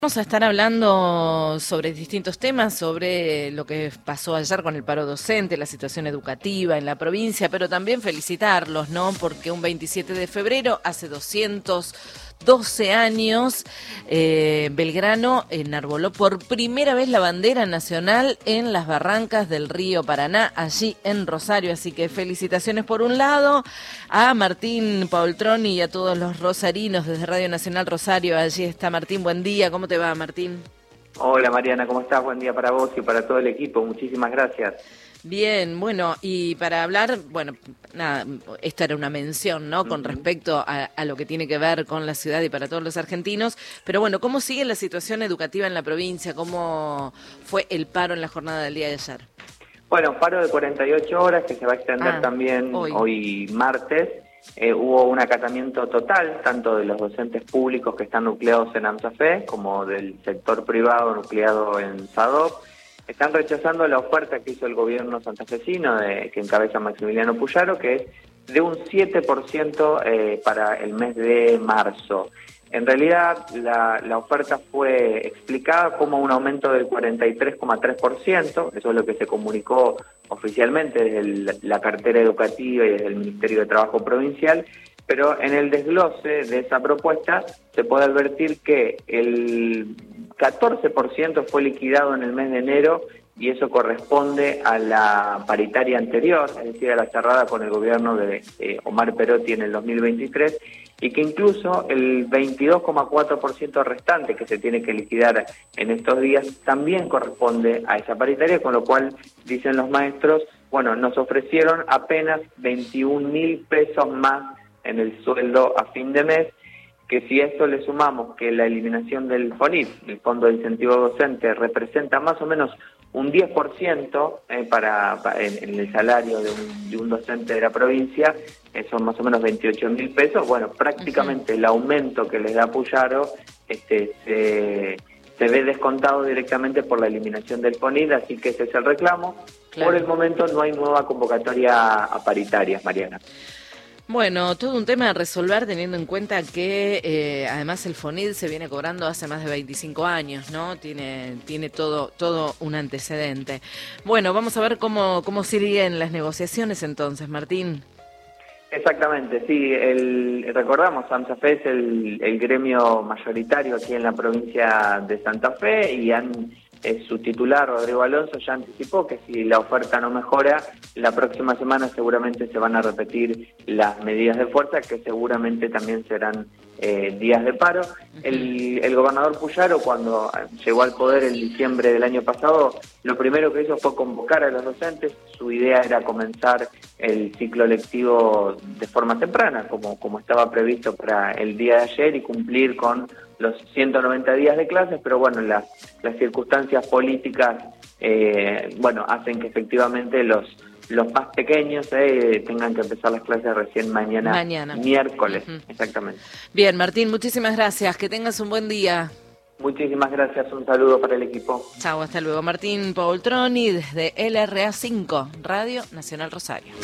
Vamos a estar hablando sobre distintos temas, sobre lo que pasó ayer con el paro docente, la situación educativa en la provincia, pero también felicitarlos, ¿no? Porque un 27 de febrero, hace 212 años, Belgrano enarboló por primera vez la bandera nacional en las barrancas del río Paraná, allí en Rosario. Así que felicitaciones por un lado a Martín Paultroni y a todos los rosarinos desde Radio Nacional Rosario. Allí está Martín, buen día, ¿cómo te va, Martín? Hola Mariana, ¿cómo estás? Buen día para vos y para todo el equipo, muchísimas gracias. Bien, bueno, y para hablar, bueno, nada, esta era una mención, ¿no? Con respecto a lo que tiene que ver con la ciudad y para todos los argentinos, pero bueno, ¿cómo sigue la situación educativa en la provincia? ¿Cómo fue el paro en la jornada del día de ayer? Bueno, paro de 48 horas que se va a extender también hoy martes. Hubo un acatamiento total, tanto de los docentes públicos que están nucleados en AMSAFE, como del sector privado nucleado en SADOP. Están rechazando la oferta que hizo el gobierno santafesino, que encabeza Maximiliano Puyaro, que es de un 7% para el mes de marzo. En realidad, la oferta fue explicada como un aumento del 43,3%, eso es lo que se comunicó oficialmente desde la cartera educativa y desde el Ministerio de Trabajo Provincial, pero en el desglose de esa propuesta se puede advertir que el 14% fue liquidado en el mes de enero y eso corresponde a la paritaria anterior, es decir, a la cerrada con el gobierno de Omar Perotti en el 2023, y que incluso el 22,4% restante que se tiene que liquidar en estos días también corresponde a esa paritaria, con lo cual, dicen los maestros, bueno, nos ofrecieron apenas 21.000 pesos más en el sueldo a fin de mes, que si a esto le sumamos que la eliminación del FONIP, el Fondo de Incentivo Docente, representa más o menos un 10% en el salario de un docente de la provincia, son más o menos 28.000 pesos, bueno, prácticamente el aumento que les da Puyaro se ve descontado directamente por la eliminación del FONIP, así que ese es el reclamo. Claro. Por el momento no hay nueva convocatoria a paritarias, Mariana. Bueno, todo un tema a resolver teniendo en cuenta que además el FONID se viene cobrando hace más de 25 años, ¿no? Tiene todo un antecedente. Bueno, vamos a ver cómo siguen las negociaciones entonces, Martín. Exactamente, sí. Recordamos, AMSAFE es el gremio mayoritario aquí en la provincia de Santa Fe y su titular, Rodrigo Alonso, ya anticipó que si la oferta no mejora, la próxima semana seguramente se van a repetir las medidas de fuerza, que seguramente también serán días de paro. El gobernador Puyaro, cuando llegó al poder en diciembre del año pasado, lo primero que hizo fue convocar a los docentes. Su idea era comenzar el ciclo lectivo de forma temprana, como estaba previsto para el día de ayer, y cumplir con los 190 días de clases, pero bueno, las circunstancias políticas hacen que efectivamente los más pequeños tengan que empezar las clases recién mañana. Miércoles. Exactamente. Bien, Martín, muchísimas gracias, que tengas un buen día. Muchísimas gracias, un saludo para el equipo. Chao, hasta luego. Martín Paultroni desde LRA 5, Radio Nacional Rosario.